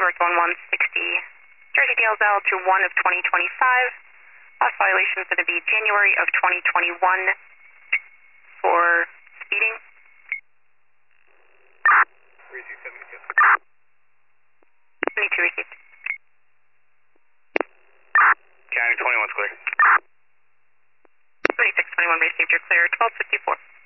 towards 1160. Jersey DLZL to 1 of 2025. Last violation is going to be January of 2021 for speeding. Receive 72. 72 received. County 21's clear. 2621 received, you're clear, 1254.